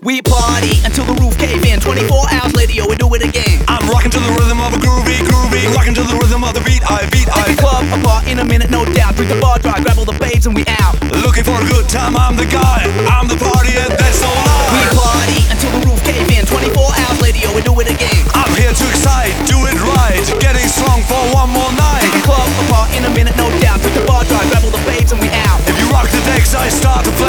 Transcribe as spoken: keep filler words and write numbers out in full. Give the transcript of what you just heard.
We party until the roof cave in. twenty-four hours later, yo, we do it again. I'm rocking to the rhythm of a groovy, groovy. Rocking to the rhythm of the beat, I beat, I Take the club apart in a minute, no doubt. Drink the bar dry, grab all the babes and we out. Looking for a good time, I'm the guy. I'm the party and that's all We I. party until the roof cave in. twenty-four hours later, yo, we do it again. I'm here to excite, do it right. Getting strong for one more night. Take the club apart in a minute, no doubt. Drink the bar dry, grab all the babes and we out. If you rock the decks, I start to play.